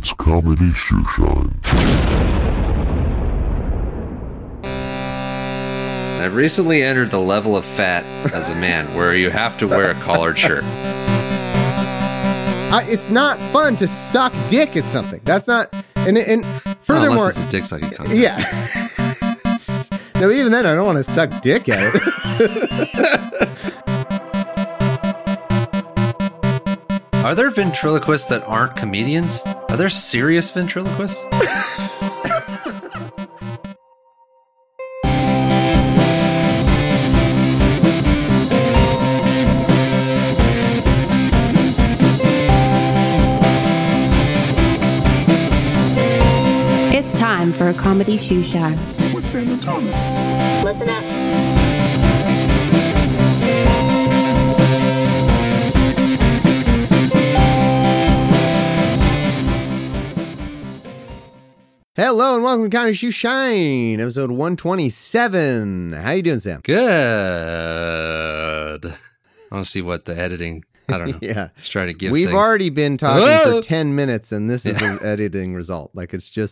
It's Comedy Shoeshine. I've recently entered the level of fat as a man where you have to wear a collared shirt. It's not fun to suck dick at something. That's not... And furthermore... Unless it's a dick sucking contest. Yeah. No, even then, I don't want to suck dick at it. Are there ventriloquists that aren't comedians? Are there serious ventriloquists? It's time for a comedy shoe shine. With Sandra Thomas. Listen up. Hello and welcome to Comedy Shoe Shine, episode 127. How you doing, Sam? Good. I want to see what the editing... I don't know. Yeah. Let's try to give We've things. already been talking Whoa! for 10 minutes, and this is the editing result. Like, it's just...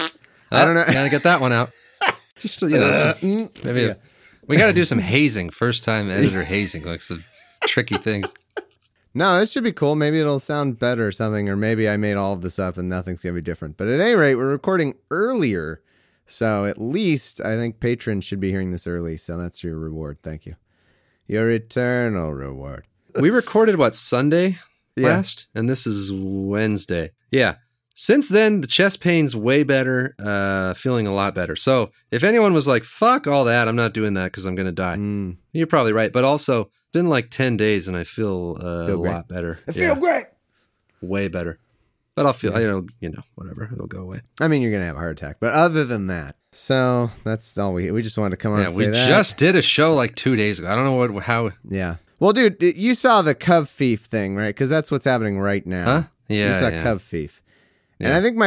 I don't know. Gotta get that one out. Just, maybe Yeah. we got to do some hazing. First time editor hazing, like some tricky things. No, it should be cool. Maybe it'll sound better or something, or maybe I made all of this up and nothing's going to be different. But at any rate, we're recording earlier, so at least I think patrons should be hearing this early, so that's your reward. Thank you. Your eternal reward. We recorded, Sunday Yeah. last? And this is Wednesday. Yeah. Since then, the chest pain's way better, feeling a lot better. So if anyone was like, fuck all that, I'm not doing that because I'm going to die. You're probably right. But also, it's been like 10 days and I feel a great. lot better. I feel great. Way better. But I'll feel, whatever. It'll go away. I mean, you're going to have a heart attack, but other than that, so that's all we just wanted to come on Yeah, and we say that. just did a show like 2 days ago. I don't know how. Yeah. Well, dude, you saw the Cov Thief thing, right? Because that's what's happening right now. Huh? Yeah. You saw yeah. Cov Thief. Yeah. And I think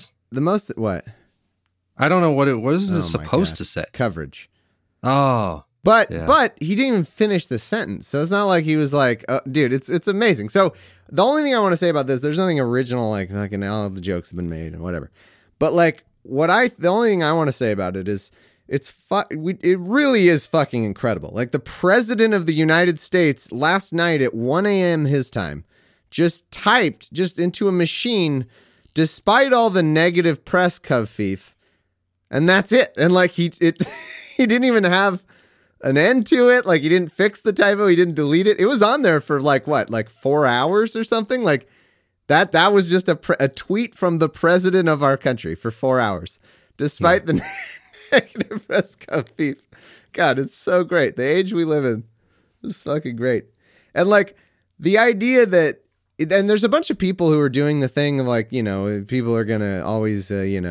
what? I don't know what is Oh this my supposed God. to say. Coverage. Oh. But Yeah. but he didn't even finish the sentence, so it's not like he was like, dude, it's amazing. So the only thing I want to say about this, there's nothing original, like all the jokes have been made and whatever. But like the only thing I want to say about it is it really is fucking incredible. Like the president of the United States last night at 1 a.m. his time just typed into a machine, despite all the negative press, Cov Thief, and that's it. And like he didn't even have an end to it. Like he didn't fix the typo. He didn't delete it. It was on there for like 4 hours or something. Like that was just a tweet from the president of our country for 4 hours, despite the negative press, Cov Thief. God, it's so great. The age we live in is fucking great. And like the idea that, and there's a bunch of people who are doing the thing of like, people are going to always,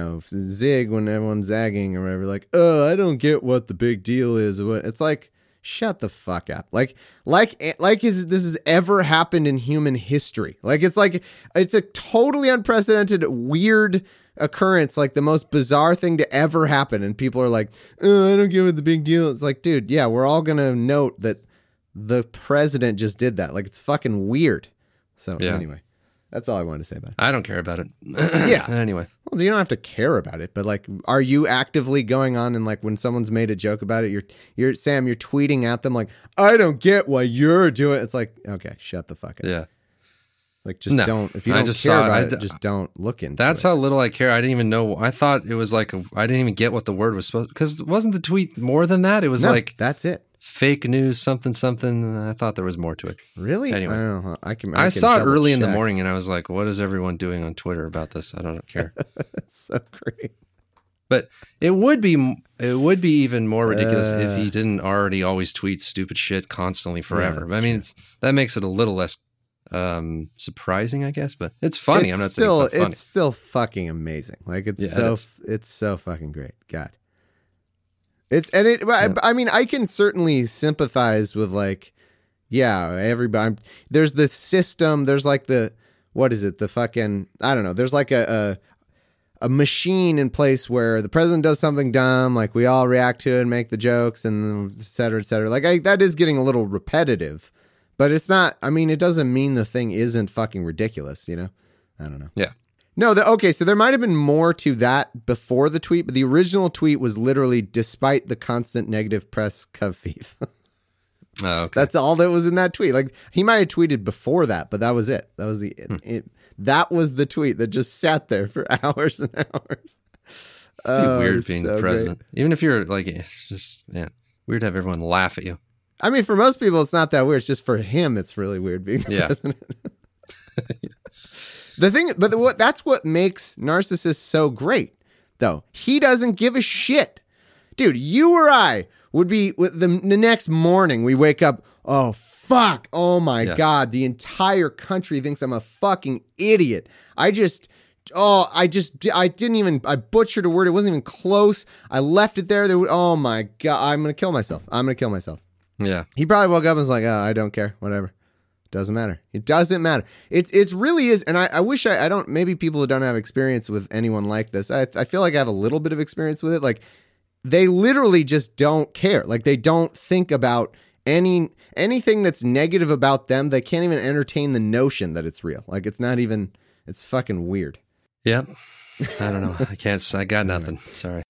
zig when everyone's zagging or whatever. Like, I don't get what the big deal is. It's like, shut the fuck up. Like this has ever happened in human history. Like, it's a totally unprecedented, weird occurrence, like the most bizarre thing to ever happen. And people are like, I don't get what the big deal is. It's like, dude, yeah, we're all going to note that the president just did that. Like, it's fucking weird. So anyway, that's all I wanted to say about it. I don't care about it. Yeah. Anyway. Well, you don't have to care about it, but like, are you actively going on and like when someone's made a joke about it, you're Sam, you're tweeting at them like, I don't get what you're doing. It's like, okay, shut the fuck up. Yeah. Like, just don't. If you don't care about it, just don't look into it. That's how little I care. I didn't even know. I thought it was like I didn't even get what the word was supposed. Because wasn't the tweet more than that? It was like that's it. Fake news, something. I thought there was more to it. Really? Anyway, I don't know. I saw it double early in the check. morning, and I was like, "What is everyone doing on Twitter about this?" I don't care. That's so great. But it would be even more ridiculous if he didn't already always tweet stupid shit constantly forever. Yeah, I mean, that makes it a little less surprising, I guess. But it's funny. I'm not saying it's not funny. It's still fucking amazing. Like it's so fucking great. God. I mean, I can certainly sympathize with like, yeah, everybody. There's the system. There's like what is it? The fucking, I don't know. There's like a machine in place where the president does something dumb, like we all react to it and make the jokes and et cetera, et cetera. Like that is getting a little repetitive, but it's not, I mean, it doesn't mean the thing isn't fucking ridiculous, I don't know. Yeah. No, okay, so there might have been more to that before the tweet, but the original tweet was literally, despite the constant negative press, Kaviv. Oh, okay. That's all that was in that tweet. Like, he might have tweeted before that, but that was it. That was that was the tweet that just sat there for hours and hours. It's weird being the president. Great. Even if you're like, it's just, weird to have everyone laugh at you. I mean, for most people, it's not that weird. It's just for him, it's really weird being the president. The thing, but that's what makes narcissists so great, though. He doesn't give a shit. Dude, you or I would be, the next morning, we wake up, oh, fuck, oh my God, the entire country thinks I'm a fucking idiot. I butchered a word. It wasn't even close. I left it there. Oh my God, I'm going to kill myself. Yeah. He probably woke up and was like, oh, I don't care, whatever. Doesn't matter. It doesn't matter. It really is. And I wish I don't, maybe people who don't have experience with anyone like this, I feel like I have a little bit of experience with it. Like, they literally just don't care. Like, they don't think about anything that's negative about them. They can't even entertain the notion that it's real. Like, it's not even, it's fucking weird. Yep. I don't know. I got nothing. Sorry.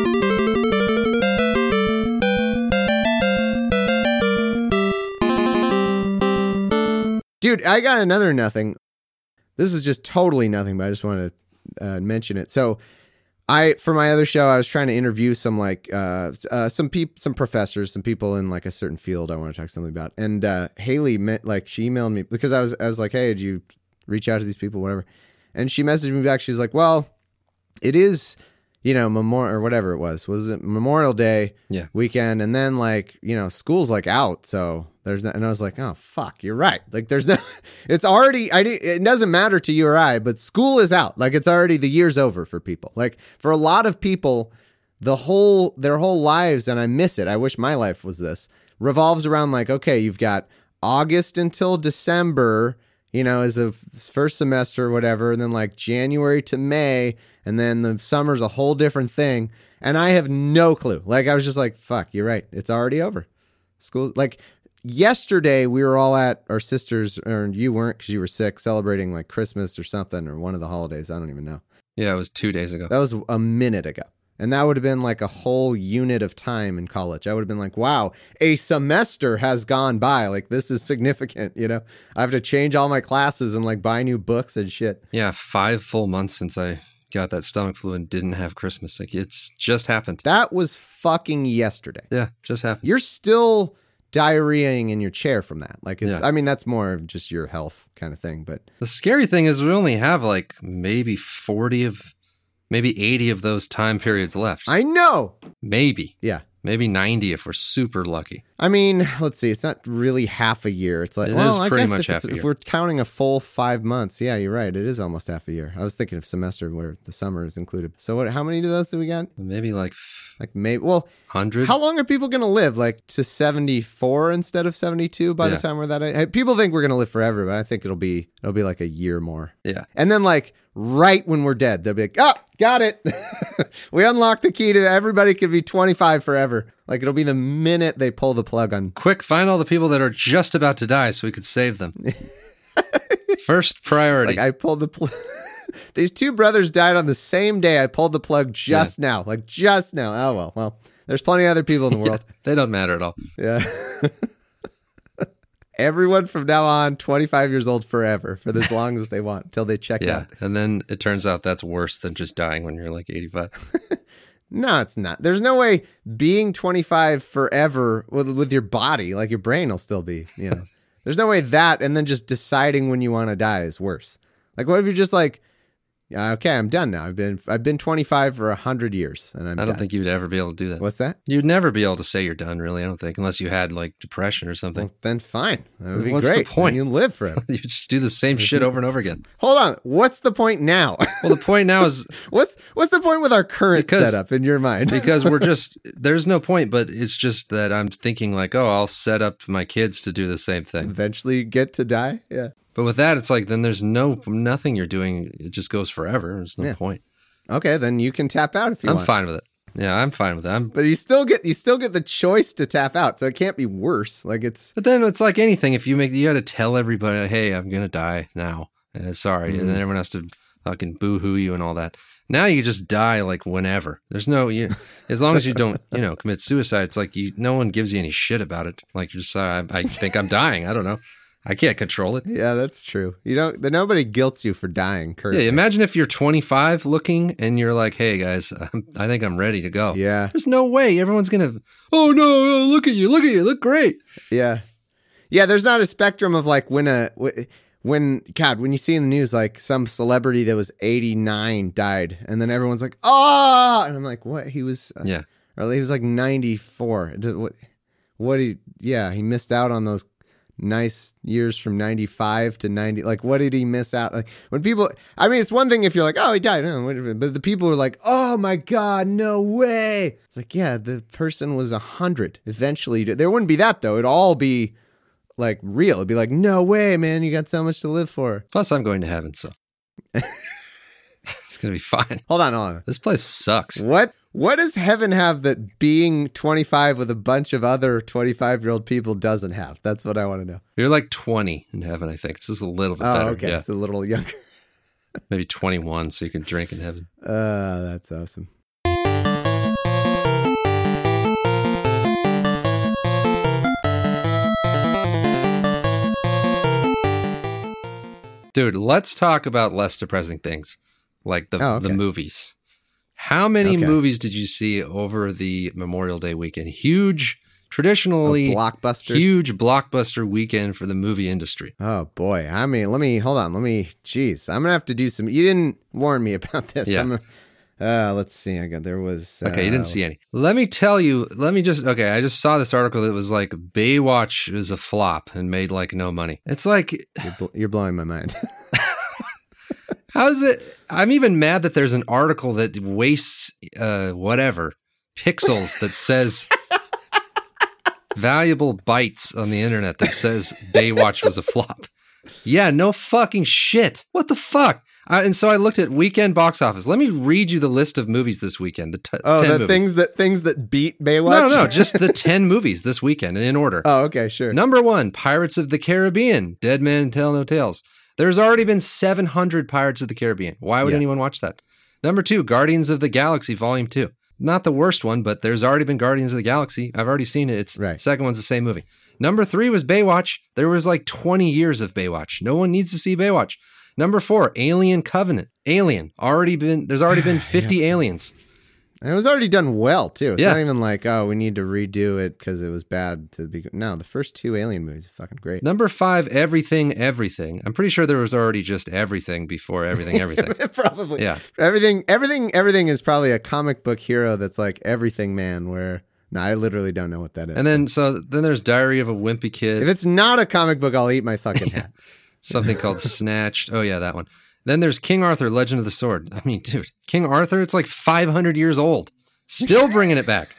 Dude, I got another nothing. This is just totally nothing, but I just want to mention it. So, for my other show, I was trying to interview some some professors, some people in like a certain field I want to talk something about. And Haley she emailed me because I was like, hey, did you reach out to these people, whatever? And she messaged me back. She's like, well, it is, Memorial or whatever it was it Memorial Day weekend, and then school's like out, so there's no, and I was like, oh fuck, you're right. Like, there's no, it's already, it doesn't matter to you or I, but school is out. Like, it's already, the year's over for people. Like, for a lot of people, their whole lives, and I miss it, I wish my life was this, revolves around like, okay, you've got August until December, as a first semester or whatever, and then like January to May, and then the summer's a whole different thing. And I have no clue. Like, I was just like, fuck, you're right. It's already over. School, like, yesterday we were all at our sister's, or you weren't because you were sick, celebrating like Christmas or something, or one of the holidays. I don't even know. Yeah, it was 2 days ago. That was a minute ago. And that would have been like a whole unit of time in college. I would have been like, wow, a semester has gone by. Like, this is significant, I have to change all my classes and like buy new books and shit. Yeah, 5 full months since I got that stomach flu and didn't have Christmas. Like, it's just happened. That was fucking yesterday. Yeah, just happened. You're still diarrheaing in your chair from that. Like, it's, I mean, that's more of just your health kind of thing. But the scary thing is we only have like maybe 80 of those time periods left. I know. Maybe. Yeah. Maybe 90 if we're super lucky. I mean, let's see. It's not really half a year. It's like, it is pretty much half a year. If we're counting a full 5 months, yeah, you're right. It is almost half a year. I was thinking of semester where the summer is included. So how many of those do we got? Maybe like maybe, well, 100. How long are people going to live? Like to 74 instead of 72 by the time we're that? People think we're going to live forever, but I think it'll be like a year more. Yeah. And then like right when we're dead, they'll be like, oh, got it. We unlocked the key to everybody could be 25 forever. Like, it'll be the minute they pull the plug on. Quick, find all the people that are just about to die so we could save them. First priority. Like, I pulled the plug. These two brothers died on the same day. I pulled the plug just now. Like, just now. Oh, well, there's plenty of other people in the world. They don't matter at all. Yeah. Everyone from now on, 25 years old forever, for as long as they want, till they check out. And then it turns out that's worse than just dying when you're like 85. No, it's not. There's no way being 25 forever with your body, like your brain will still be, There's no way that, and then just deciding when you want to die is worse. Like, what if you're just like, okay, I'm done now. I've been 25 for 100 years, and I don't think you'd ever be able to do that. What's that? You'd never be able to say you're done, really. I don't think, unless you had like depression or something. Well, then fine. That would be What's great. the point? You live forever. You just do the same shit over and over again. Hold on. What's the point now? Well, the point now is what's the point with our current setup in your mind? Because there's no point, but it's just that I'm thinking like, oh, I'll set up my kids to do the same thing. Eventually get to die. Yeah. But with that, it's like, then there's nothing you're doing. It just goes forever. There's no point. Okay, then you can tap out if you want. I'm fine with it. Yeah, I'm fine with that. But you still get the choice to tap out, so it can't be worse. Like, it's. But then it's like anything. If you got to tell everybody, hey, I'm gonna die now. Sorry, and then everyone has to fucking boo-hoo you and all that. Now you just die like whenever. There's no, as long as you don't, commit suicide, it's like no one gives you any shit about it. Like you're just, I think I'm dying. I don't know. I can't control it. Yeah, that's true. Nobody guilts you for dying, Kurt. Yeah, imagine if you're 25 looking and you're like, hey guys, I think I'm ready to go. Yeah. There's no way everyone's going to, oh no, look at you, look great. Yeah. Yeah, there's not a spectrum of like when you see in the news like some celebrity that was 89 died, and then everyone's like, oh, and I'm like, what? He was or he was like 94. He missed out on those nice years from 95 to 90. Like, what did he miss out? Like, when people, I mean, it's one thing if you're like, oh, he died, but the people are like, oh my God, no way. It's like, yeah, the person was 100 eventually. There wouldn't be that though. It'd all be like real. It'd be like, no way, man, you got so much to live for. Plus I'm going to heaven, so it's gonna be fine. Hold on. This place sucks. What does heaven have that being 25 with a bunch of other 25-year-old people doesn't have? That's what I want to know. You're like 20 in heaven, I think. It's just a little bit better. Okay, it's a little younger. Maybe 21, so you can drink in heaven. That's awesome. Dude, let's talk about less depressing things, like the movies. How many movies did you see over the Memorial Day weekend? Traditionally blockbusters. Huge blockbuster weekend for the movie industry. Oh boy. I mean, hold on. I'm going to have to do some, you didn't warn me about this. Yeah. Let's see. You didn't see any. Let me tell you, I just saw this article that was like Baywatch is a flop and made like no money. It's like, you're blowing my mind. How is it? I'm even mad that there's an article that wastes, pixels that says valuable bytes on the internet that says Baywatch was a flop. Yeah, no fucking shit. What the fuck? And so I looked at weekend box office. Let me read you the list of movies this weekend. Things that beat Baywatch? No, just the 10 movies this weekend in order. Oh, okay, sure. Number 1, Pirates of the Caribbean, Dead Men Tell No Tales. There's already been 700 Pirates of the Caribbean. Why would anyone watch that? Number 2, Guardians of the Galaxy Volume 2. Not the worst one, but there's already been Guardians of the Galaxy. I've already seen it. It's right. Second one's the same movie. Number 3 was Baywatch. There was like 20 years of Baywatch. No one needs to see Baywatch. Number 4, Alien Covenant. There's already been 50 aliens. And it was already done well, too. It's not even like, we need to redo it because it was bad to be. No, the first 2 Alien movies are fucking great. Number 5, Everything. I'm pretty sure there was already just Everything before Everything. Probably. Yeah. Everything is probably a comic book hero that's like Everything Man, where... No, I literally don't know what that is. And then there's Diary of a Wimpy Kid. If it's not a comic book, I'll eat my fucking hat. Something called Snatched. Oh, yeah, that one. Then there's King Arthur, Legend of the Sword. I mean, dude, King Arthur, it's like 500 years old. Still bringing it back.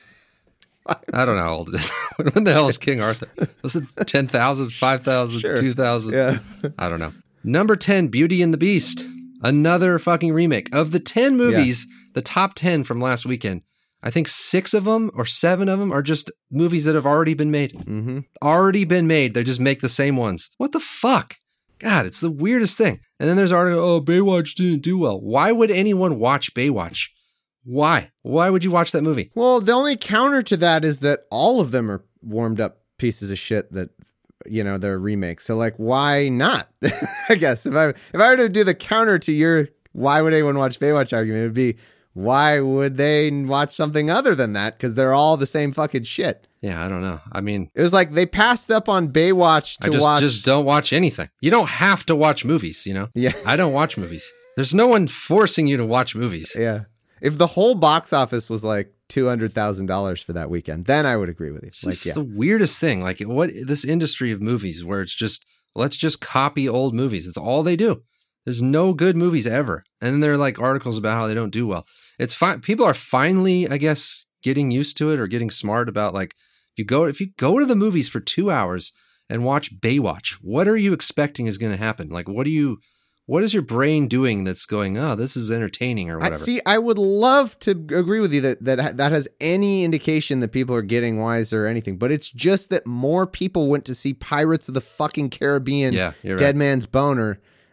I don't know how old it is. When the hell is King Arthur? Was it 10,000, 5,000, sure. 2,000? Yeah. I don't know. Number 10, Beauty and the Beast. Another fucking remake. Of the 10 movies, the top 10 from last weekend, I think 6 of them or 7 of them are just movies that have already been made. Mm-hmm. Already been made. They just make the same ones. What the fuck? God, it's the weirdest thing. And then there's article, Baywatch didn't do well. Why would anyone watch Baywatch? Why? Why would you watch that movie? Well, the only counter to that is that all of them are warmed up pieces of shit that, they're remakes. So like, why not? I guess if I were to do the counter to your why would anyone watch Baywatch argument, it would be, why would they watch something other than that? Because they're all the same fucking shit. Yeah, I don't know. I mean, it was like they passed up on Baywatch to watch. Just don't watch anything. You don't have to watch movies, Yeah. I don't watch movies. There's no one forcing you to watch movies. Yeah. If the whole box office was like $200,000 for that weekend, then I would agree with you. It's the weirdest thing. Like this industry of movies where it's just, let's just copy old movies. It's all they do. There's no good movies ever. And then there are like articles about how they don't do well. It's fine. People are finally, I guess, getting used to it or getting smart about like, if you go to the movies for 2 hours and watch Baywatch, what are you expecting is going to happen? Like, what is your brain doing that's going, oh, this is entertaining or whatever? I would love to agree with you that has any indication that people are getting wiser or anything, but it's just that more people went to see Pirates of the fucking Caribbean, Dead right. Man's Boner,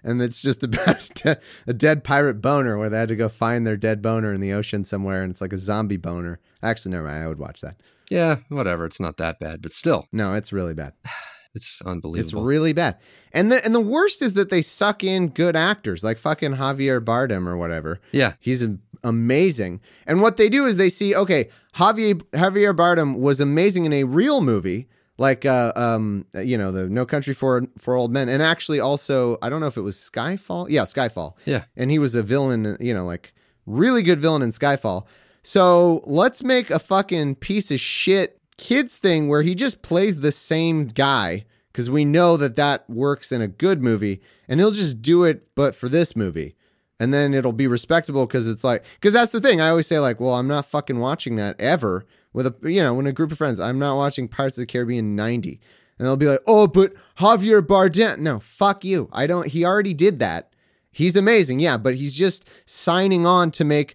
And it's just about a dead pirate boner where they had to go find their dead boner in the ocean somewhere. And it's like a zombie boner. Actually, never mind. I would watch that. Yeah, whatever. It's not that bad, but still. No, it's really bad. It's unbelievable. It's really bad. And the worst is that they suck in good actors like fucking Javier Bardem or whatever. Yeah. He's amazing. And what they do is they see, okay, Javier Bardem was amazing in a real movie like the No Country for Old Men, and actually also I don't know if it was Skyfall. Yeah, Skyfall. Yeah. And he was a villain, like really good villain in Skyfall. So let's make a fucking piece of shit kids thing where he just plays the same guy because we know that works in a good movie, and he'll just do it, but for this movie. And then it'll be respectable because that's the thing. I always say like, well, I'm not fucking watching that ever with when a group of friends, I'm not watching Pirates of the Caribbean 90. And they'll be like, oh, but Javier Bardem. No, fuck you. He already did that. He's amazing. Yeah. But he's just signing on to make,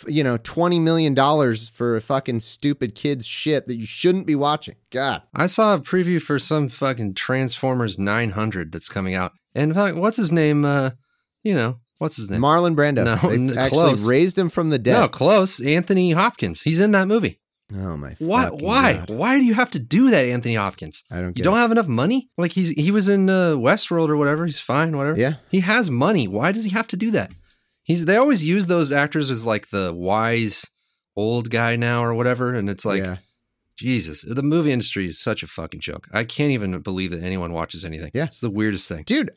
$20 million for a fucking stupid kid's shit that you shouldn't be watching. God. I saw a preview for some fucking Transformers 900 that's coming out. And what's his name? What's his name? Marlon Brando. No, they actually close. Raised him from the dead. No, close. Anthony Hopkins. He's in that movie. Oh my! Why? God. Why do you have to do that, Anthony Hopkins? I don't. You don't have enough money. Like he was in Westworld or whatever. He's fine, whatever. Yeah. He has money. Why does he have to do that? They always use those actors as like the wise old guy now or whatever, and it's like, Jesus, the movie industry is such a fucking joke. I can't even believe that anyone watches anything. Yeah, it's the weirdest thing, dude.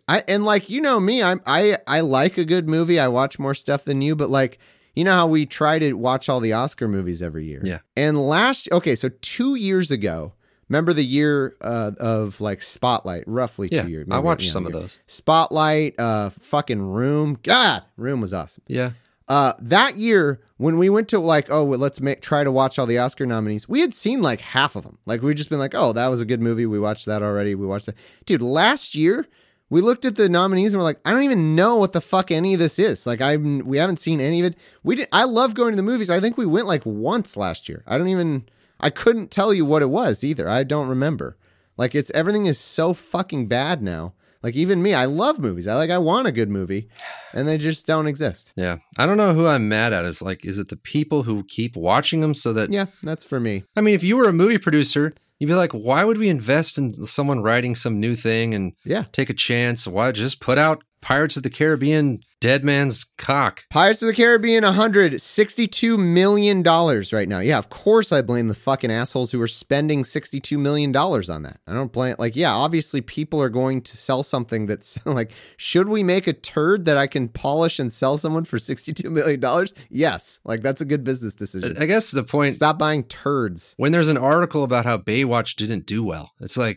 Me, I like a good movie. I watch more stuff than you, but like. You know how we try to watch all the Oscar movies every year? Yeah. And so 2 years ago, remember the year of like Spotlight, roughly 2 years. I watched some of those. Spotlight, fucking Room. God, Room was awesome. Yeah. That year, when we went to like, let's try to watch all the Oscar nominees, we had seen like half of them. Like we'd just been like, oh, that was a good movie. We watched that already. We watched that. Dude, last year, we looked at the nominees and we're like, I don't even know what the fuck any of this is. Like we haven't seen any of it. I love going to the movies. I think we went like once last year. I couldn't tell you what it was either. I don't remember. Like everything is so fucking bad now. Like even me, I love movies. I want a good movie and they just don't exist. Yeah. I don't know who I'm mad at. Is it the people who keep watching them so that... Yeah, that's for me. I mean, if you were a movie producer, you'd be like, why would we invest in someone writing some new thing and take a chance? Why just put out Pirates of the Caribbean, Dead Man's Cock? Pirates of the Caribbean, $162 million right now. Yeah, of course I blame the fucking assholes who are spending $62 million on that. I don't blame, obviously people are going to sell something that's like, should we make a turd that I can polish and sell someone for $62 million? Yes. Like that's a good business decision. I guess the point... Stop buying turds. When there's an article about how Baywatch didn't do well, it's like...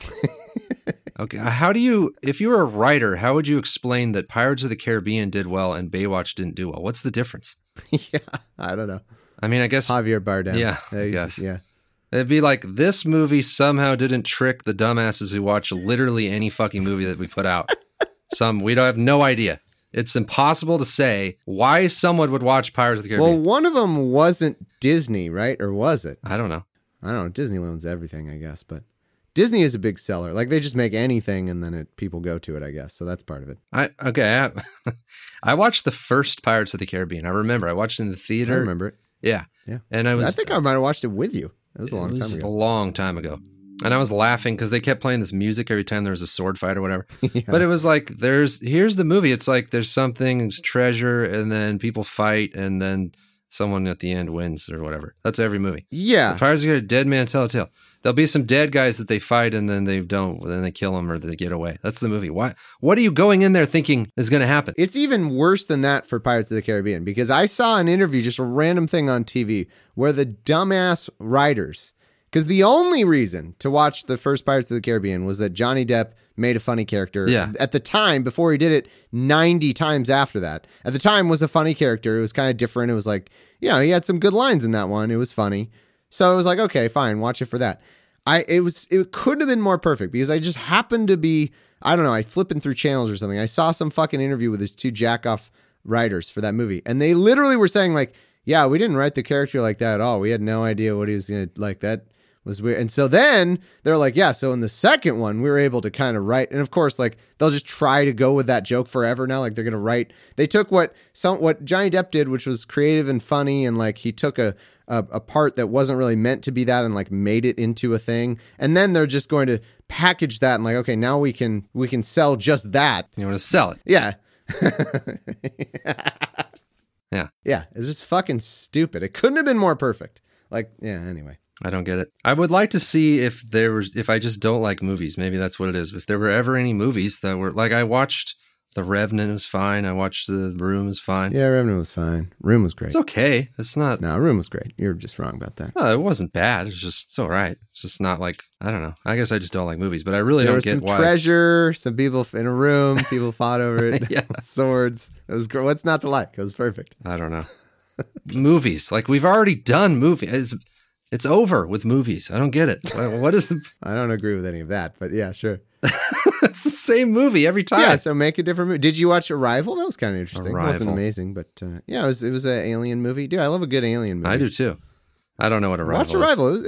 Okay, if you were a writer, how would you explain that Pirates of the Caribbean did well and Baywatch didn't do well? What's the difference? Yeah, I don't know. I mean, I guess... Javier Bardem. Yeah, I guess. Yeah. It'd be like, this movie somehow didn't trick the dumbasses who watch literally any fucking movie that we put out. We don't have no idea. It's impossible to say why someone would watch Pirates of the Caribbean. Well, one of them wasn't Disney, right? Or was it? I don't know. Disney owns everything, I guess, but... Disney is a big seller. Like they just make anything and then people go to it, I guess. So that's part of it. I watched the first Pirates of the Caribbean. I remember I watched it in the theater. I remember it. Yeah. Yeah. And I think I might have watched it with you. It was a long time ago. A long time ago. And I was laughing because they kept playing this music every time there was a sword fight or whatever. Yeah. But it was like, here's the movie. It's like there's something, there's treasure, and then people fight, and then someone at the end wins or whatever. That's every movie. Yeah. The Pirates of the Caribbean, Dead Man Tell a Tale. There'll be some dead guys that they fight and then then they kill them or they get away. That's the movie. What are you going in there thinking is going to happen? It's even worse than that for Pirates of the Caribbean because I saw an interview, just a random thing on TV where the dumbass writers, because the only reason to watch the first Pirates of the Caribbean was that Johnny Depp made a funny character. Yeah. At the time, before he did it 90 times after that. At the time was a funny character. It was kind of different. It was like, he had some good lines in that one. It was funny. So it was like, okay, fine, watch it for that. It couldn't have been more perfect because I just happened to be, I don't know, I flipping through channels or something. I saw some fucking interview with his two jack-off writers for that movie. And they literally were saying like, yeah, we didn't write the character like that at all. We had no idea what he was going to like that. was weird. And so then they're like, yeah, so in the second one, we were able to kind of write. And of course, like they'll just try to go with that joke forever now. Like they're going to write. They took what Johnny Depp did, which was creative and funny. And like he took a part that wasn't really meant to be that and like made it into a thing. And then they're just going to package that and like, okay, now we can sell just that. You want to sell it. Yeah. Yeah. Yeah. It's just fucking stupid. It couldn't have been more perfect. Like, yeah, anyway. I don't get it. I would like to see if I just don't like movies. Maybe that's what it is. If there were ever any movies that were like, I watched The Revenant, was fine. I watched The Room, was fine. Yeah, Revenant was fine. Room was great. It's okay. It's not. No, Room was great. You're just wrong about that. No, it wasn't bad. It's all right. It's just not like, I don't know. I guess I just don't like movies, but I really There don't was get some why. treasure, some people in a room, people fought over it. Yeah. Swords. It was great. What's not to like? It was perfect. I don't know. Movies. Like we've already done movies. It's over with movies. I don't get it. What is the... I don't agree with any of that, but yeah, sure. It's the same movie every time. Yeah, so make a different movie. Did you watch Arrival? That was kind of interesting. It wasn't Arrival. amazing, but yeah, it was an alien movie. Dude, I love a good alien movie. I do too. I don't know what Arrival Watch Arrival.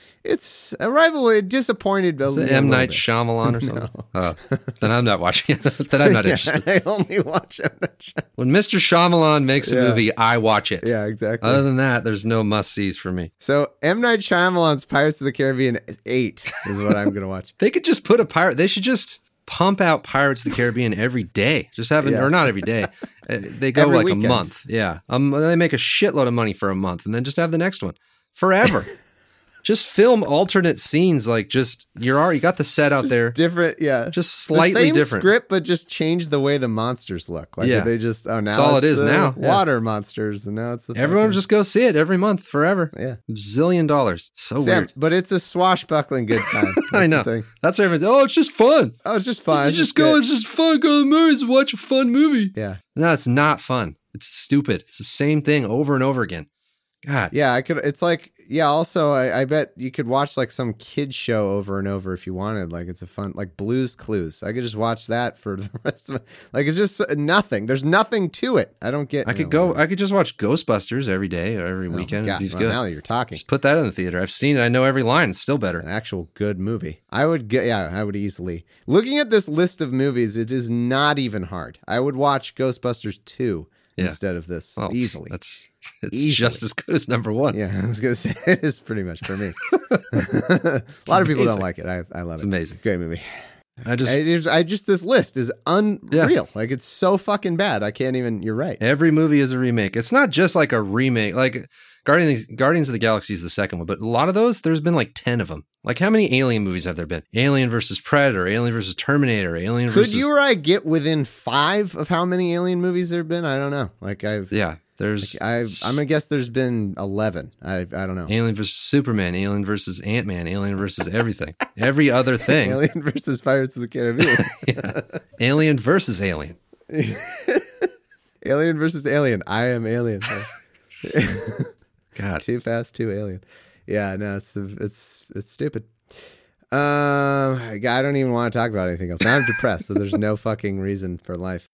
It's Arrival. It disappointed. Is it M. Night Shyamalan or something? No. Oh, then I'm not watching it. Then I'm not interested. I only watch M. Night Shyamalan. When Mr. Shyamalan makes a Yeah. movie, I watch it. Yeah, exactly. Other than that, there's no must-sees for me. So M. Night Shyamalan's Pirates of the Caribbean 8 is what I'm going to watch. They could just put a pirate. They should just pump out Pirates of the Caribbean every day. Just have it, Yeah. or not every day. They go Every like weekend. a month. Yeah. They make a shitload of money for a month and then just have the next one forever. Just film alternate scenes. Like just, you got the set out there. Different, yeah. Just slightly the same different. script, but just change the way the monsters look. Like Yeah. they just, now That's all it's it is the now. Yeah. Water monsters, and now it's the Everyone fucking- just go see it every month forever. Yeah. Zillion dollars. So Sam, weird. but it's a swashbuckling good time. That's I know. the thing. That's what everyone's, it's just fun. Oh, it's just fun. You It's just go, good. it's just fun. Go to the movies and watch a fun movie. Yeah. No, it's not fun. It's stupid. It's the same thing over and over again. God. Yeah, I could. It's like, yeah. Also, I bet you could watch like some kid show over and over if you wanted. Like it's a fun, like Blue's Clues. I could just watch that for the rest of it. Like it's just nothing. There's nothing to it. I don't get. I could just watch Ghostbusters every day or every weekend. God, It'd be well, good. now that you're talking, Just put that in the theater. I've seen it. I know every line. It's still better. an actual good movie. I would get. Yeah, I would easily. Looking at this list of movies, it is not even hard. I would watch Ghostbusters 2 instead of this Well, easily. It's Easily. just as good as number one. Yeah, I was gonna say it is pretty much for me. A lot of people don't amazing. like it. I love It's it. amazing. Great movie. I just I just this list is unreal. Like it's so fucking bad. I can't even. You're right. every movie is a remake. It's not just like a remake. Like Guardians of the Galaxy is the second one, but a lot of those, there's been like 10 of them. Like how many Alien movies have there been? Alien versus Predator, Alien versus Terminator, Alien Could versus... you or I get within 5 of how many Alien movies there have been? I don't know. Like Yeah, there's... I'm gonna guess there's been 11. I don't know. Alien versus Superman, Alien versus Ant-Man, Alien versus everything. Every other thing. Alien versus Pirates of the Caribbean. Yeah. Alien versus Alien. Alien versus Alien. I am Alien. God. Too fast, too alien. Yeah, no, it's stupid. I don't even want to talk about anything else. Now I'm depressed, so there's no fucking reason for life.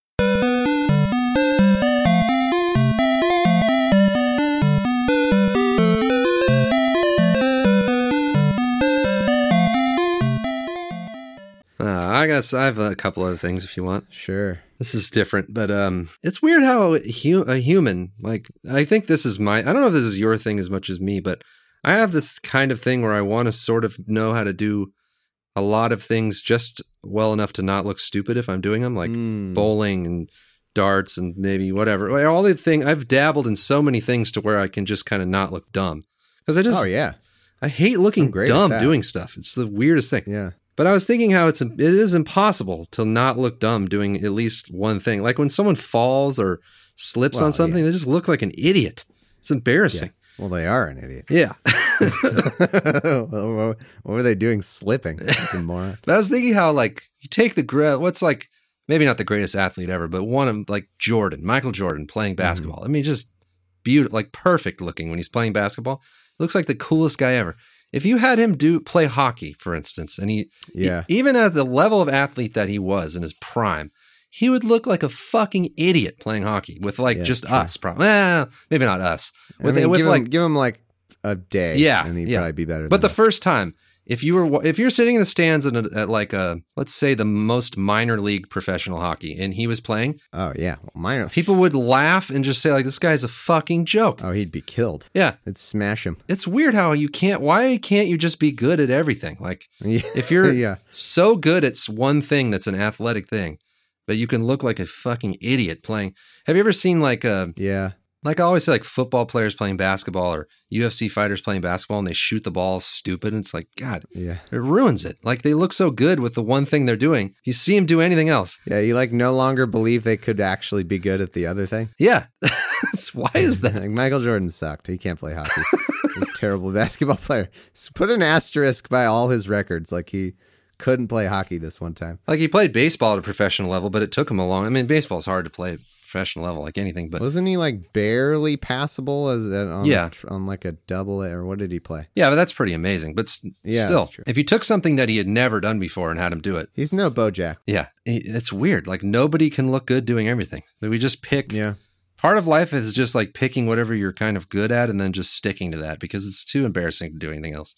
I guess I have a couple other things if you want. Sure. This is different, but it's weird how a human, like, I think this is I don't know if this is your thing as much as me, but I have this kind of thing where I want to sort of know how to do a lot of things just well enough to not look stupid if I'm doing them, like bowling and darts and maybe whatever. All the thing I've dabbled in so many things to where I can just kind of not look dumb. Because Oh yeah. I hate looking great at dumb that. doing stuff. It's the weirdest thing. Yeah. But I was thinking how it is impossible to not look dumb doing at least one thing. Like when someone falls or slips on something, they just look like an idiot. It's embarrassing. Well, they are an idiot. Yeah. What were they doing slipping? Fucking moron. But I was thinking how, like, you take what's like, maybe not the greatest athlete ever, but one of like Michael Jordan playing basketball. I mean, just beautiful, like perfect looking when he's playing basketball. Looks like the coolest guy ever. If you had him play hockey, for instance, and even at the level of athlete that he was in his prime, he would look like a fucking idiot playing hockey with like us. Maybe not us. Give him like a day. Yeah, and he'd yeah. probably be better. But than the first time, if you're sitting in the stands at like let's say the most minor league professional hockey, and he was playing, oh yeah, well, minor people would laugh and just say like, this guy's a fucking joke. Oh, he'd be killed. Yeah, it'd smash him. it's weird how why can't you just be good at everything? Like if you're Yeah. so good at one thing that's an athletic thing, but you can look like a fucking idiot playing. Have you ever seen like Yeah. like I always say, like football players playing basketball or UFC fighters playing basketball and they shoot the ball stupid. And it's like, God, Yeah. it ruins it. Like they look so good with the one thing they're doing. You see them do anything else. Yeah, you like no longer believe they could actually be good at the other thing. Yeah. Why is that? Like Michael Jordan sucked. He can't play hockey. He's a terrible basketball player. So put an asterisk by all his records. Like he couldn't play hockey this one time. Like he played baseball at a professional level, but it took him a long. I mean, baseball's hard to play at professional level, like anything. But Wasn't he like barely passable Yeah. on like a double A, or what did he play? yeah, but that's pretty amazing. But Yeah, still, that's true. if you took something that he had never done before and had him do it, He's no Bojack. yeah, it's weird. Like nobody can look good doing everything. We just pick. Yeah. Part of life is just like picking whatever you're kind of good at and then just sticking to that because it's too embarrassing to do anything else.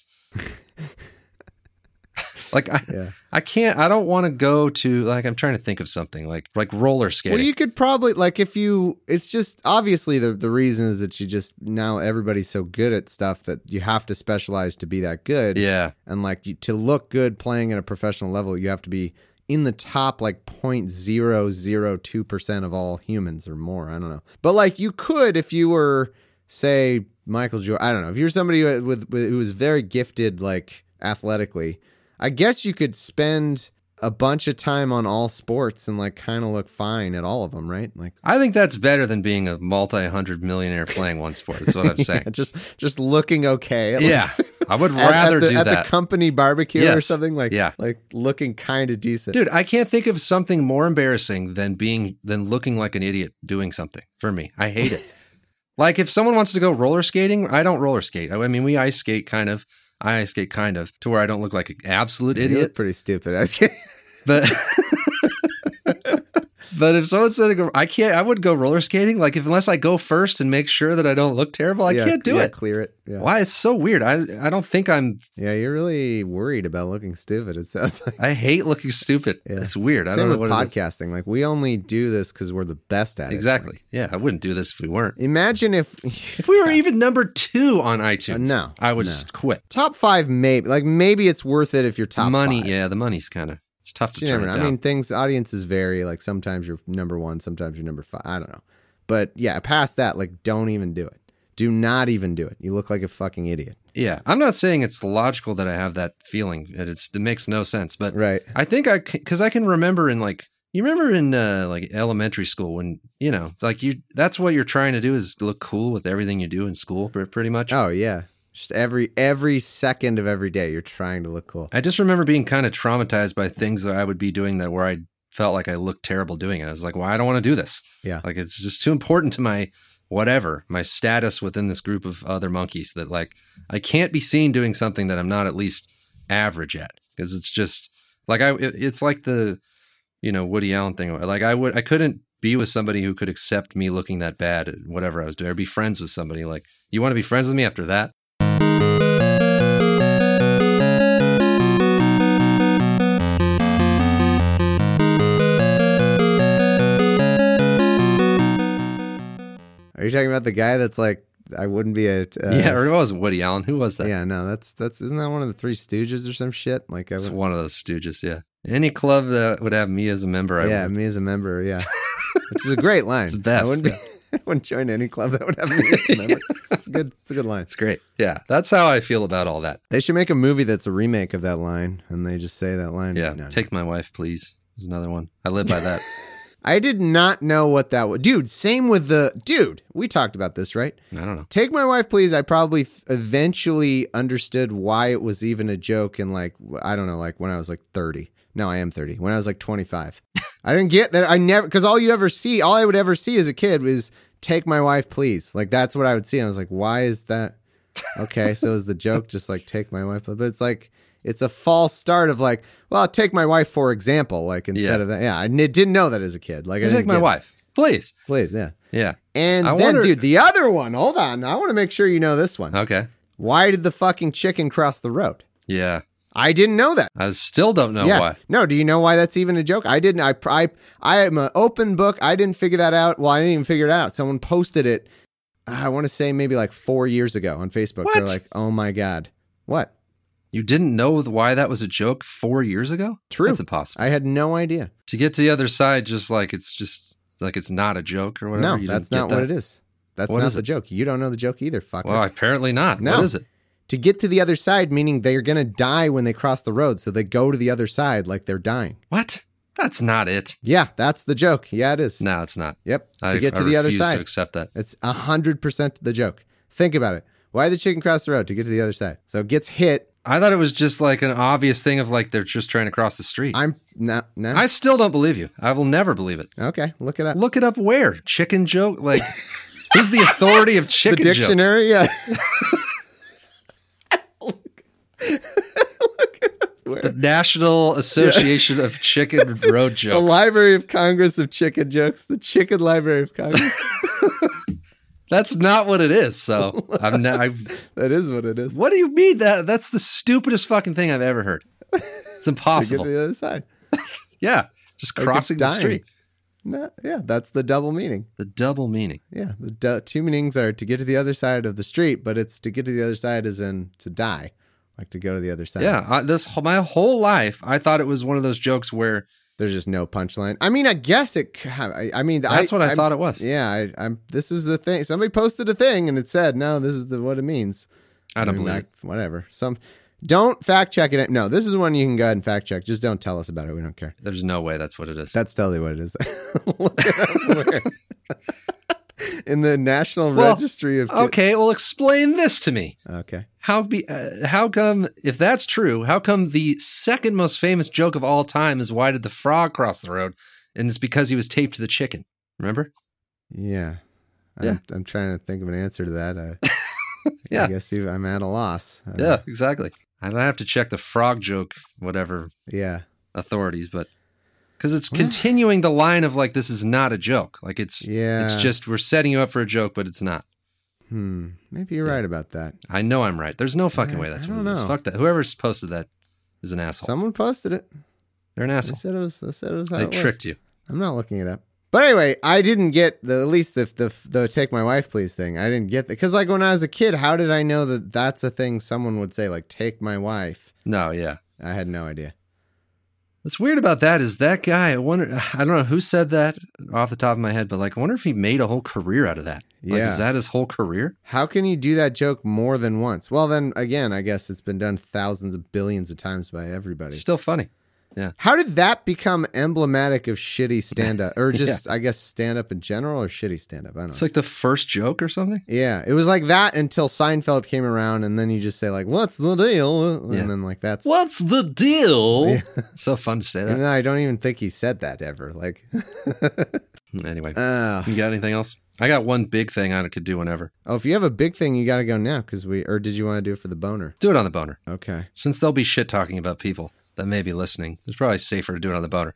Like I don't want to go to like, I'm trying to think of something like roller skating. Well, you could probably like it's just obviously the reason is that you just now everybody's so good at stuff that you have to specialize to be that good. Yeah. And like to look good playing at a professional level, you have to be in the top like 0.002% of all humans or more. I don't know. But like you could, if you were, say, Michael Jordan, I don't know, if you're somebody who was very gifted like athletically, I guess you could spend a bunch of time on all sports and like kind of look fine at all of them, right? Like I think that's better than being a multi-hundred millionaire playing one sport. That's what I'm saying. yeah, just looking okay. Yeah. I would rather do at that. the company barbecue or Yes. something like Yeah. like looking kind of decent. Dude, I can't think of something more embarrassing than looking like an idiot doing something for me. I hate it. Like if someone wants to go roller skating, I don't roller skate. I mean, we ice skate kind of. I ice skate kind of to where I don't look like an absolute You idiot. look pretty stupid. Actually. But but if someone said to go, I wouldn't go roller skating. Like unless I go first and make sure that I don't look terrible, I can't do it. Clear it. Yeah. Why? It's so weird. I don't think I'm. Yeah, you're really worried about looking stupid. It sounds like. I hate looking stupid. Yeah. It's weird. I Same don't know with what it is. podcasting. Like we only do this because we're the best at it. Exactly. Yeah, I wouldn't do this if we weren't. Imagine if If we were even number 2 on iTunes, no, I would no. just quit. top 5, maybe it's worth it if you're top Money, 5. yeah, the money's kind of it's tough to You turn never it know. down. I mean, audiences vary. Like sometimes you're number 1, sometimes you're number 5. I don't know. But yeah, past that, like don't even do it. Do not even do it. You look like a fucking idiot. yeah, I'm not saying it's logical that I have that feeling. It makes no sense, but Right. I think because I can remember in like you remember in like elementary school when like that's what you're trying to do is look cool with everything you do in school, pretty much. Oh yeah. Just every second of every day, you're trying to look cool. I just remember being kind of traumatized by things that I would be doing where I felt like I looked terrible doing it. I was like, well, I don't want to do this. Yeah. Like it's just too important to my status within this group of other monkeys that like I can't be seen doing something that I'm not at least average at because it's just like it's like the Woody Allen thing. Like I couldn't be with somebody who could accept me looking that bad at whatever I was doing or be friends with somebody. Like you want to be friends with me after that? Are you talking about the guy that's like, I wouldn't be a... yeah, or it wasn't Woody Allen. Who was that? Yeah, no, that's isn't that one of the Three Stooges or some shit? Like, It's one of those stooges, yeah. Any club that would have me as a member, I yeah, would. me as a member, yeah. Which is a great line. It's the best, I wouldn't join any club that would have me as a member. It's a good line. It's great. Yeah, that's how I feel about all that. They should make a movie that's a remake of that line, and they just say that line. Yeah, No. Take My Wife, Please is another one. I live by that. I did not know what that was. Dude, same with we talked about this, right? I don't know. Take My Wife, Please. I probably eventually understood why it was even a joke in like, I don't know, like when I was like 30. No, I am 30. When I was like 25. I didn't get that. Because all I would ever see as a kid was Take My Wife, Please. Like that's what I would see. I was like, why is that? Okay, so is the joke just like Take My Wife? But it's like, it's a false start of like, well, I'll take my wife for example, like instead of that. Yeah, I didn't know that as a kid. Like, I didn't Take My get it. Wife, Please. Please, yeah. Yeah. And I then, wonder- dude, the other one. Hold on, I want to make sure you know this one. Okay. Why did the fucking chicken cross the road? Yeah. I didn't know that. I still don't know why. No, do you know why that's even a joke? I didn't. I am an open book. I didn't figure that out. Well, I didn't even figure it out. Someone posted it, I want to say maybe like 4 years ago on Facebook. What? They're like, oh my God. What? You didn't know why that was a joke 4 years ago? True. That's impossible. I had no idea. To get to the other side, just like it's not a joke or whatever. No, You that's didn't not get what that? it is. That's What not is the it? joke. You don't know the joke either, fucker. Well, apparently not. No. What is it? To get to the other side, meaning they're going to die when they cross the road. So they go to the other side like they're dying. What? That's not it. Yeah, that's the joke. Yeah, it is. No, it's not. Yep. To I get to the other refuse side. to accept that. It's 100% the joke. Think about it. Why did the chicken cross the road? To get to the other side. So it gets hit. I thought it was just like an obvious thing of like they're just trying to cross the street. I'm not. No. I still don't believe you. I will never believe it. Okay, look it up. Look it up where? Chicken joke? Like, who's the authority of The chicken jokes? dictionary. Yeah. The National Association of Chicken Road The Jokes. Library of Congress of Chicken Jokes. The Chicken Library of Congress. That's not what it is. So That is what it is. what do you mean that's the stupidest fucking thing I've ever heard? It's To get impossible. to the other side. Yeah. Just Like crossing it's the dying. street. No, yeah, that's the double meaning. The double meaning. Yeah, the two meanings are to get to the other side of the street, but it's to get to the other side as in to die, like to go to the other side. Yeah. My whole life, I thought it was one of those jokes where There's just no punchline. I mean, I guess it. I mean, that's what I thought it was. Yeah, I'm. This is the thing. Somebody posted a thing and it said, "No, this is what it means." I don't believe it. Whatever. Don't fact check it. No, this is one you can go ahead and fact check. Just don't tell us about it. We don't care. There's no way that's what it is. That's totally what it is. Look it up where. In the National Registry of. Okay, well, explain this to me. Okay. How come, if that's true, how come the second most famous joke of all time is why did the frog cross the road? And it's because he was taped to the chicken. Remember? Yeah. Yeah. I'm trying to think of an answer to that. Yeah. I guess I'm at a loss. Yeah, exactly. I don't have to check the frog joke, whatever Yeah. authorities, but because it's continuing the line of like, this is not a joke. Like it's just, we're setting you up for a joke, but it's not. Maybe you're right about that. I know I'm right. There's no fucking way that's I what don't it is. know. Fuck that. Whoever's posted that is an asshole. Someone posted it. They're an I asshole. said it was how They it was. tricked you. I'm not looking it up. But anyway, I didn't get at least the take my wife please thing. I didn't get that because like when I was a kid, how did I know that that's a thing someone would say like take my wife? No, yeah. I had no idea. What's weird about that is that guy, I don't know who said that off the top of my head, but like, I wonder if he made a whole career out of that. Like, Yeah. is that his whole career? How can you do that joke more than once? Well, then again, I guess it's been done thousands of billions of times by everybody. It's still funny. Yeah. How did that become emblematic of shitty stand-up? Or just, I guess, stand-up in general or shitty stand-up? I don't know. It's like the first joke or something. Yeah, it was like that until Seinfeld came around, and then you just say like, "What's the deal?" And then like that's What's the deal? It's so fun to say And that. then I don't even think he said that ever. Like, Anyway, you got anything else? I got one big thing I could do whenever. oh, if you have a big thing, you got to go now because or did you want to do it for the boner? Do it on the boner. Okay. Since they'll be shit talking about people that may be listening, it's probably safer to do it on the boner.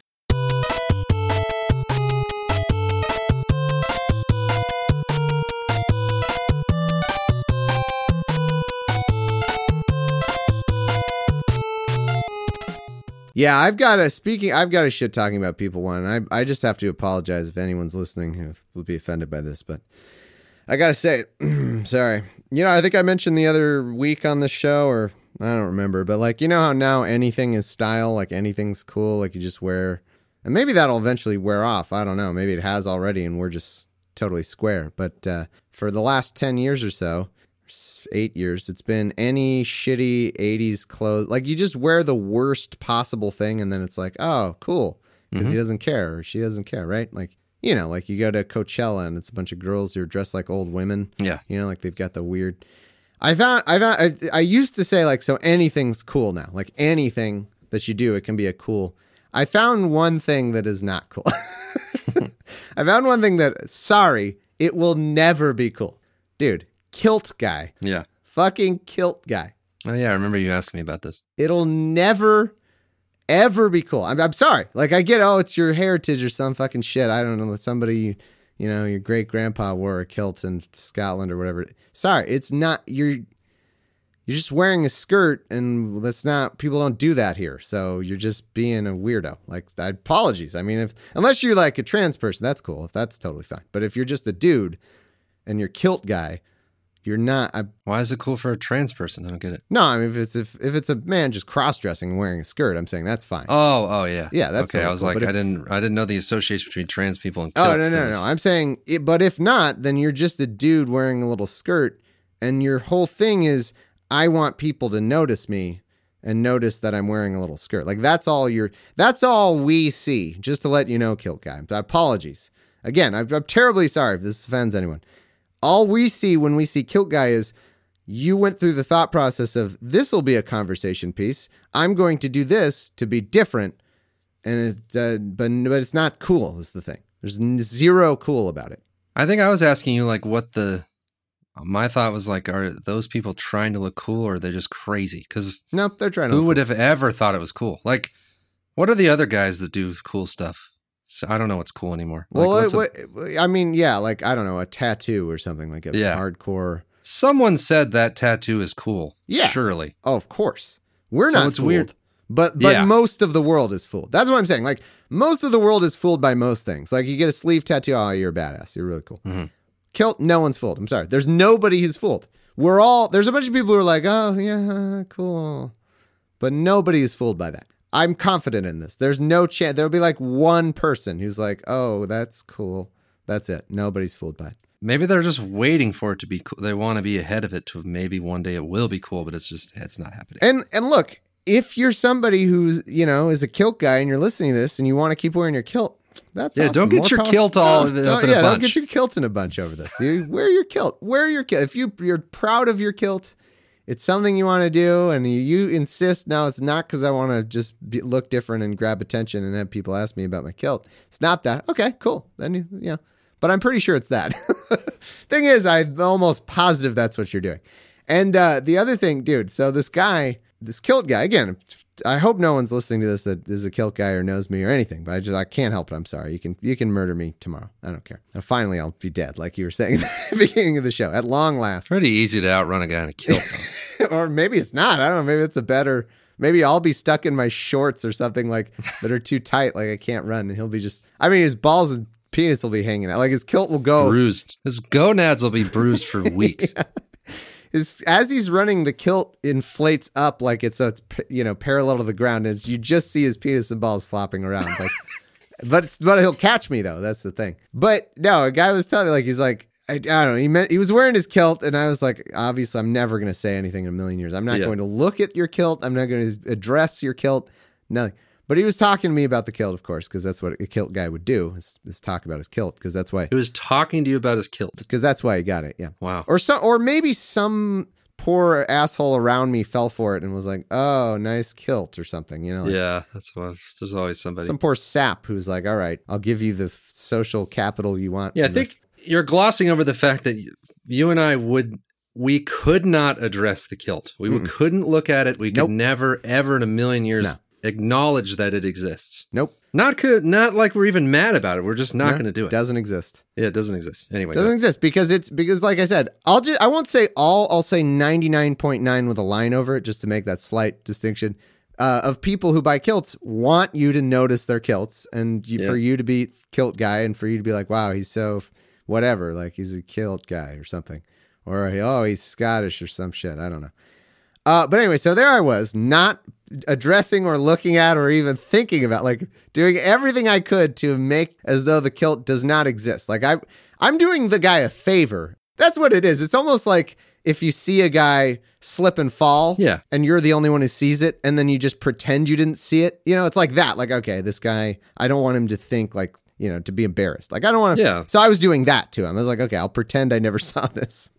Yeah, I've got a shit talking about people one. And I just have to apologize if anyone's listening who will be offended by this, but I gotta say it. Sorry. You know, I think I mentioned the other week on the show, or I don't remember, but like, you know how now anything is style, like anything's cool, like you just wear, and maybe that'll eventually wear off. I don't know. Maybe it has already and we're just totally square. But for the last 10 years or so, 8 years, it's been any shitty 80s clothes. Like you just wear the worst possible thing and then it's like, oh, cool. Because he doesn't care or she doesn't care, right? Like, you know, like you go to Coachella and it's a bunch of girls who are dressed like old women. Yeah. You know, like they've got the weird. I used to say like, so anything's cool now. Like anything that you do, it can be a cool. I found one thing that is not cool. I found one thing that, sorry, it will never be cool. Dude, kilt guy. Yeah. Fucking kilt guy. Oh, yeah. I remember you asking me about this. It'll never, ever be cool. I'm sorry. Like I get, it's your heritage or some fucking shit. I don't know. Somebody, you know, your great grandpa wore a kilt in Scotland or whatever. Sorry, it's not You're just wearing a skirt, and people don't do that here. So you're just being a weirdo. Like, apologies. I mean, unless you're like a trans person, that's cool. If that's totally fine. But if you're just a dude and you're kilt guy, you're not. Why is it cool for a trans person? I don't get it. No, I mean, if it's a man just cross-dressing and wearing a skirt, I'm saying that's fine. Oh, yeah. Yeah, that's okay. I was cool. like, I didn't know the association between trans people and kilts. Oh, no. I'm saying, but if not, then you're just a dude wearing a little skirt, and your whole thing is, I want people to notice me and notice that I'm wearing a little skirt. Like, that's all we see, just to let you know, kilt guy. Apologies. Again, I'm terribly sorry if this offends anyone. All we see when we see kilt guy is you went through the thought process of, this will be a conversation piece. I'm going to do this to be different. And but it's not cool is the thing. There's zero cool about it. I think I was asking you, like, my thought was like, are those people trying to look cool, or are they just crazy? Because nope, they're trying to. Who would have ever thought it was cool? Like, what are the other guys that do cool stuff? So I don't know what's cool anymore. Well, I mean, yeah, like, I don't know, a tattoo or something, like a hardcore. Someone said that tattoo is cool. Yeah, surely. Oh, of course. We're not. It's fooled, weird, but most of the world is fooled. That's what I'm saying. Like, most of the world is fooled by most things. Like, you get a sleeve tattoo, oh, you're a badass. You're really cool. Mm-hmm. Kilt, no one's fooled. I'm sorry. There's nobody who's fooled. There's a bunch of people who are like, oh, yeah, cool. But nobody is fooled by that. I'm confident in this. There's no chance. There'll be like one person who's like, oh, that's cool. That's it. Nobody's fooled by it. Maybe they're just waiting for it to be cool. They want to be ahead of it to maybe one day it will be cool, but it's not happening. And look, if you're somebody who's, is a kilt guy and you're listening to this and you want to keep wearing your kilt, that's awesome. Don't get your kilt all up in a bunch. Don't get your kilt in a bunch over this. You wear your kilt. Wear your kilt. If you're proud of your kilt, it's something you want to do, and you insist, no, it's not because I want to just look different and grab attention and have people ask me about my kilt. It's not that. Okay, cool. Then, but I'm pretty sure it's that. Thing is, I'm almost positive that's what you're doing. And the other thing, dude, so this kilt guy, again, I hope no one's listening to this that is a kilt guy or knows me or anything, but I can't help it. I'm sorry. You can murder me tomorrow. I don't care. Now, finally, I'll be dead, like you were saying at the beginning of the show. At long last. Pretty easy to outrun a guy in a kilt. Or maybe it's not. I don't know. Maybe maybe I'll be stuck in my shorts or something like that are too tight, like I can't run, and he'll be just. I mean, his balls and penis will be hanging out. Like, his kilt will go bruised. His gonads will be bruised for weeks. Yeah. As he's running, the kilt inflates up like it's parallel to the ground, and you just see his penis and balls flopping around. Like, but he'll catch me though. That's the thing. But no, a guy was telling me, like, he's like, I don't know. He was wearing his kilt, and I was like, obviously, I'm never going to say anything in a million years. I'm not going to look at your kilt. I'm not going to address your kilt. Nothing. But he was talking to me about the kilt, of course, because that's what a kilt guy would do, is talk about his kilt, because that's why. He was talking to you about his kilt. Because that's why he got it, yeah. Wow. Or maybe some poor asshole around me fell for it and was like, oh, nice kilt or something, yeah, that's why there's always somebody. Some poor sap who's like, all right, I'll give you the social capital you want. Yeah, I think you're glossing over the fact that you and I we could not address the kilt. We couldn't look at it. We could never, ever in a million years acknowledge that it exists. Nope. Not like we're even mad about it. We're just not going to do it. Doesn't exist. Yeah, it doesn't exist. Anyway. Doesn't exist because like I said, I won't say all, I'll say 99.9 with a line over it just to make that slight distinction. Of people who buy kilts want you to notice their kilts and for you to be kilt guy and for you to be like, wow, he's so whatever, like he's a kilt guy or something. Or, oh, he's Scottish or some shit. I don't know. But anyway, so there I was, not addressing or looking at or even thinking about, like, doing everything I could to make as though the kilt does not exist. Like, I'm doing the guy a favor. That's what it is. It's almost like if you see a guy slip and fall and you're the only one who sees it, and then you just pretend you didn't see it. It's like that. Like, okay, this guy, I don't want him to think like, to be embarrassed. Like, I don't want to. Yeah. So I was doing that to him. I was like, okay, I'll pretend I never saw this.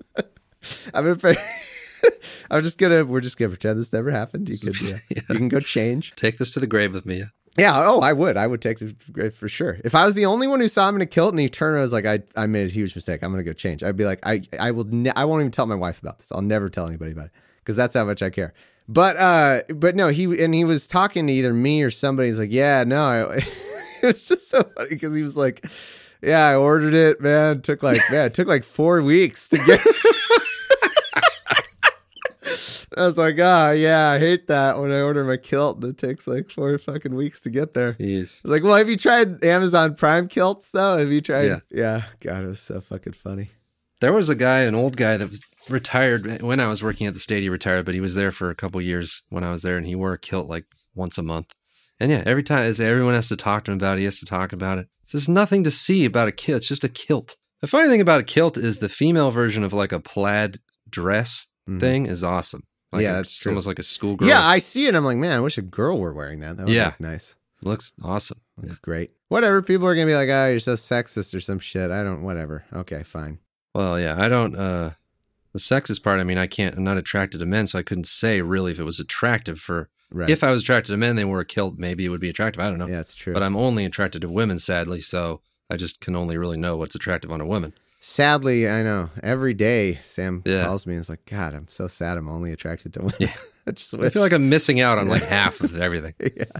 we're just gonna pretend this never happened. You can go change. Take this to the grave with me. Yeah. Oh, I would take it to the grave for sure. If I was the only one who saw him in a kilt and he turned, I was like, I made a huge mistake. I'm gonna go change. I'd be like, I won't even tell my wife about this. I'll never tell anybody about it because that's how much I care. But no, he was talking to either me or somebody. He's like, yeah, no, it was just so funny because he was like, yeah, I ordered it, man. It took like 4 weeks to get. I was like, oh, yeah, I hate that when I order my kilt and it takes like 4 fucking weeks to get there. Jeez. I was like, well, have you tried Amazon Prime kilts, though? Have you tried? Yeah. Yeah. God, it was so fucking funny. There was a guy, an old guy that was retired when I was working at the state. He retired, but he was there for a couple years when I was there, and he wore a kilt like once a month. And yeah, every time everyone has to talk to him about it, he has to talk about it. So there's nothing to see about a kilt. It's just a kilt. The funny thing about a kilt is the female version of like a plaid dress thing is awesome. Like Yeah, that's true. Almost like a schoolgirl. Yeah, I see it. I'm like, man, I wish a girl were wearing that. That would Yeah. look nice. Looks awesome. Looks great. Whatever. People are going to be like, oh, you're so sexist or some shit. Whatever. Okay, fine. Well, yeah, I don't, the sexist part, I mean, I'm not attracted to men, so I couldn't say really if it was attractive for, Right. if I was attracted to men, they wore a kilt, maybe it would be attractive. I don't know. Yeah, it's true. But I'm only attracted to women, sadly, so I just can only really know what's attractive on a woman. Sadly, I know. Every day, Sam Yeah. calls me and is like, God, I'm so sad I'm only attracted to women. Yeah. I just I wish. feel like I'm missing out on like half of everything.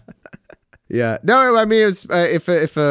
Yeah. No, I mean, it's if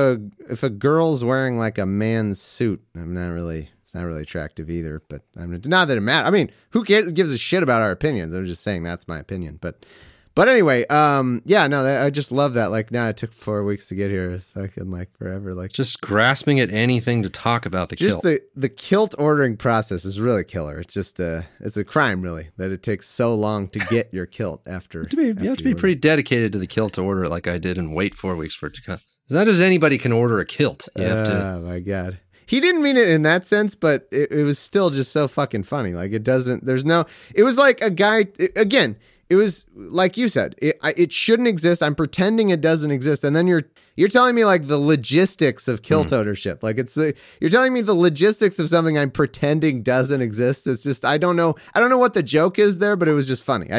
a girl's wearing like a man's suit, it's not really attractive either. But I mean, not that it matters. I mean, who gives a shit about our opinions? I'm just saying that's my opinion. But anyway, yeah, no, I just love that. Like, now it took 4 weeks to get here. It's fucking like forever. Like, Just grasping at anything to talk about the just kilt. the kilt ordering process is really killer. It's just it's a crime, really, that it takes so long to get your kilt after. You have to be pretty dedicated to the kilt to order it like I did and wait 4 weeks for it to come. It's not just anybody can order a kilt. You have to. Oh my God. He didn't mean it in that sense, but it was still just so fucking funny. Like, it was like a guy, again, it was like you said, it shouldn't exist. I'm pretending it doesn't exist. And then you're telling me like the logistics of kilt ownership. Like you're telling me the logistics of something I'm pretending doesn't exist. It's just, I don't know what the joke is there, but it was just funny.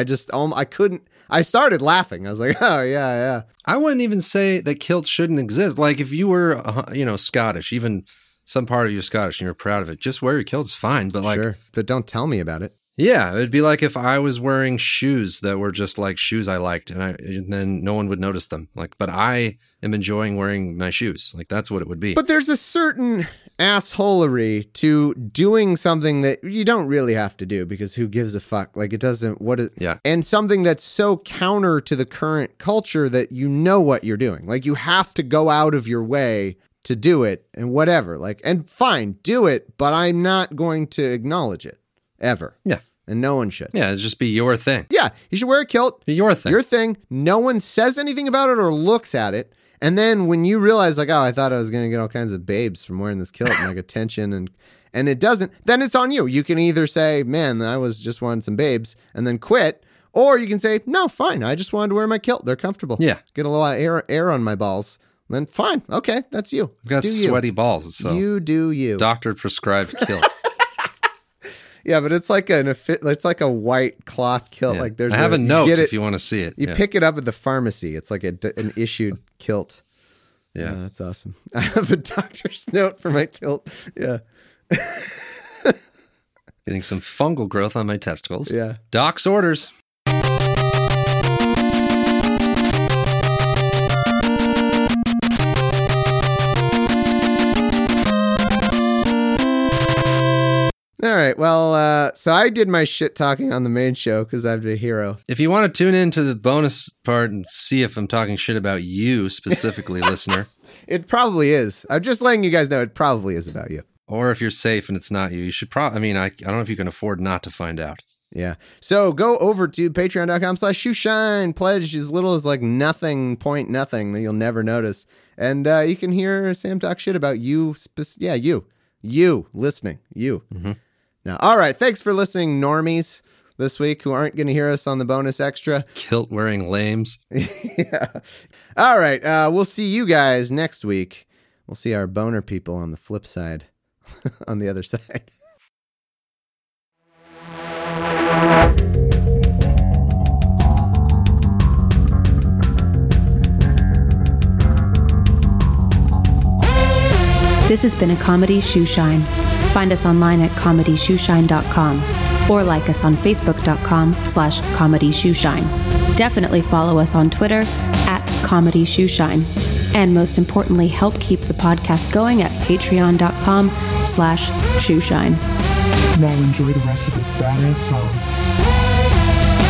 I started laughing. I was like, oh yeah. I wouldn't even say that kilts shouldn't exist. Like if you were, Scottish, even some part of you Scottish and you're proud of it, just wear your kilt. It's fine. But like, Sure. But don't tell me about it. yeah, it'd be like if I was wearing shoes that were just like shoes I liked, and then no one would notice them. Like, but I am enjoying wearing my shoes. Like that's what it would be. But there's a certain assholery to doing something that you don't really have to do because who gives a fuck? Like, it doesn't, Yeah. And something that's so counter to the current culture that you know what you're doing. Like, you have to go out of your way to do it and whatever. Like, and fine, do it, but I'm not going to acknowledge it ever. Yeah. And no one should. Yeah, it'd just be your thing. Yeah, you should wear a kilt. Be your thing. Your thing. No one says anything about it or looks at it. And then when you realize, like, oh, I thought I was going to get all kinds of babes from wearing this kilt and like attention and it doesn't, then it's on you. You can either say, man, I was just wanting some babes and then quit. Or you can say, no, fine. I just wanted to wear my kilt. They're comfortable. Yeah. Get a little air on my balls. Then fine. Okay. That's you. I've got Do you. sweaty balls. So You do you. doctor prescribed kilt. Yeah, but it's like a white cloth kilt. Yeah. Like there's I have a you note get if it- you want to see it. You Yeah. pick it up at the pharmacy. It's like an issued kilt. Yeah. That's awesome. I have a doctor's note for my kilt. Yeah. Getting some fungal growth on my testicles. Yeah. Doc's orders. All right. Well, so I did my shit talking on the main show because I'm a hero. If you want to tune into the bonus part and see if I'm talking shit about you specifically, listener, It probably is. I'm just letting you guys know it probably is about you. or if you're safe and it's not you, you should probably, I don't know if you can afford not to find out. Yeah. So go over to patreon.com/shoeshine. Pledge as little as like nothing that you'll never notice. And you can hear Sam talk shit about you. You listening. You. Mm-hmm. Now, all right. Thanks for listening, normies, this week who aren't going to hear us on the bonus extra. Kilt wearing lames. Yeah. All right. We'll see you guys next week. We'll see our boner people on the flip side, on the other side. This has been a Comedy Shoeshine. Find us online at comedyshoeshine.com or like us on facebook.com/comedyshoeshine. Definitely follow us on Twitter @comedyshoeshine. And most importantly, help keep the podcast going at patreon.com/shoeshine. Now enjoy the rest of this badass song.